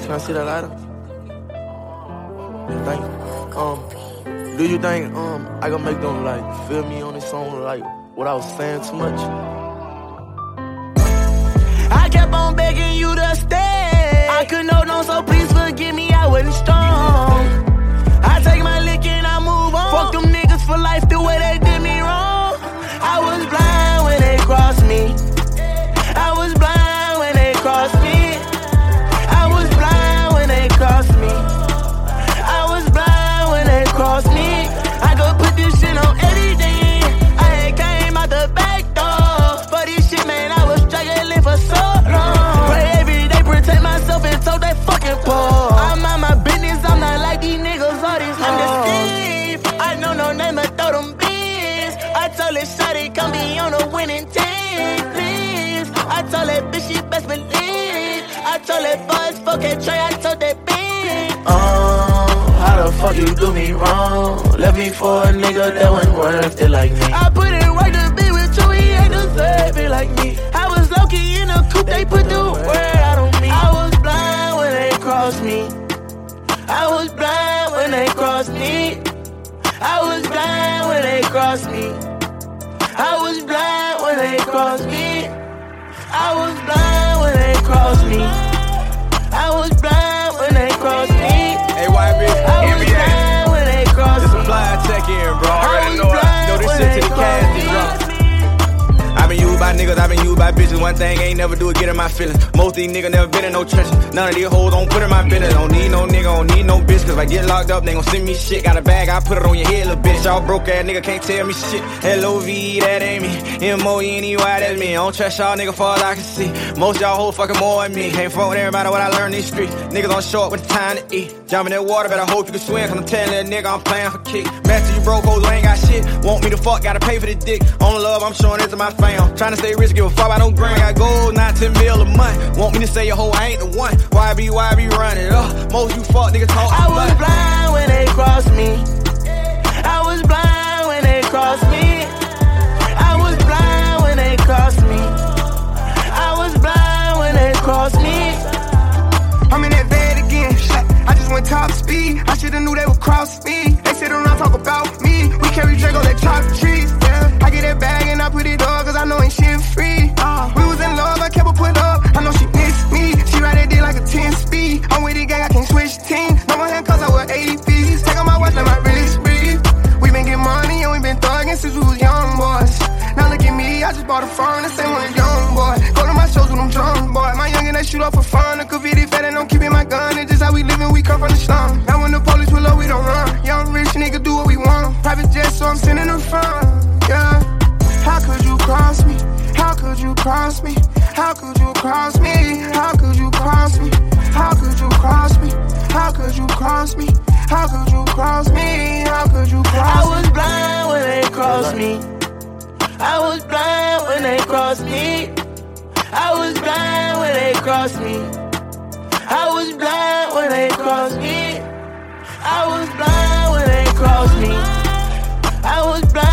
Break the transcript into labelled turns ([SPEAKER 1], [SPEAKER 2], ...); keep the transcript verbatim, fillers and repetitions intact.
[SPEAKER 1] Can I see that lighter? Yeah, thank you. Um, do you think um I gonna make them like feel me on this song like what I was saying too much?
[SPEAKER 2] I kept on begging you to stay. I could know no, so please forgive me, I wasn't strong. I take my lick and I move on. Fuck them niggas for life the way they did me wrong. I was blind when they crossed me. I was blind when they crossed me. I was blind when they crossed me. I was blind when they crossed me. I go put this shit on everything. I ain't came out the back door. For this shit, man, I was struggling for so long. Pray every day, protect myself and told that fucking poor. I'm on my business, I'm not like these niggas, all these hoes. I'm the Steve, I know no name, but throw them beats. I told her, shawty, come be on a winning team, please. I told that bitch, she best believe. I told that boys, fuck that Trey, I told that bitch.
[SPEAKER 1] Um, how the fuck you do me wrong? Left me for a nigga that wasn't worth it like me.
[SPEAKER 2] I put it right to be with you, he ain't deserve it like me. I was low-key in a coupe, they put the word out on me. I was blind when they crossed me. I was blind when they crossed me. I was blind when they crossed me. I was blind when they crossed me. I was blind when they crossed me. I was blind when they crossed me.
[SPEAKER 3] Hey, Y B,
[SPEAKER 2] I was blind when they crossed me.
[SPEAKER 3] This a blind check in, bro. I already know, I know this shit to the cash is drunk. I been used by niggas, I been used by bitches. One thing ain't never do it, get in my feelings. Most of these niggas never been in no trenches. None of these hoes don't put in my business. Don't need no nigga, don't need no bitch. Cause if I get locked up, they gon' send me shit. Got a bag, I put it on your head, little bitch. Y'all broke ass nigga can't tell me shit. L O V E, that ain't me. M O N E Y, that's me. I don't trust y'all nigga for all I can see. Most y'all hoes fucking more than me. Ain't fuck with everybody what I learned in these streets. Niggas on short with the time to eat. Jump in that water, better hope you can swim. Cause I'm telling that nigga I'm playing for kick. Master, you broke hoes, I ain't got shit. Want me to fuck, gotta pay for the dick. Only love I'm showing it to my fam. Tryna stay rich, give a fuck about no grand. Got gold, not ten mil a month. Want me to say your hoe, I ain't the one. Y B, Y B running up. Most you fuck niggas talk
[SPEAKER 2] I was
[SPEAKER 3] much.
[SPEAKER 2] blind when they crossed me. I was blind when they crossed me. I was blind when they crossed me. I was blind when they crossed me.
[SPEAKER 4] I'm in that van again. I just went top speed. I shoulda knew they would cross me. They sit around talk about me. We carry Draco, they chop trees. Yeah, I get that bag and I put it up cause I know ain't shit free. Uh, we was in love, I kept her put up. I know she missed me. She ride that dick like a ten speed. I'm with the gang, I can't switch teams. No more hand cause I wear A Ps. Take on my watch, let my wrist breathe. We been getting money and we been thugging since we was young boys. Now look at me, I just bought a phone, the same one as young boy. Go to my shows with them drunk boy. My youngin' they shoot up for fun. The Cavity fat and I'm keeping my gun. It's just how we livin', we come from the slum. Now when the police pull up, we don't run. Young rich nigga do what we want. Private jet, so I'm sending them front. Yeah. How could you cross me? How could you cross me? How could you cross me? How could you cross me? How could you cross me? How could you cross me? How could you cross me? How could you cross me?
[SPEAKER 2] I was blind when they crossed me. I was blind when they crossed me. I was blind when they crossed me. I was blind when they crossed me. I was blind when they crossed me. I was blind.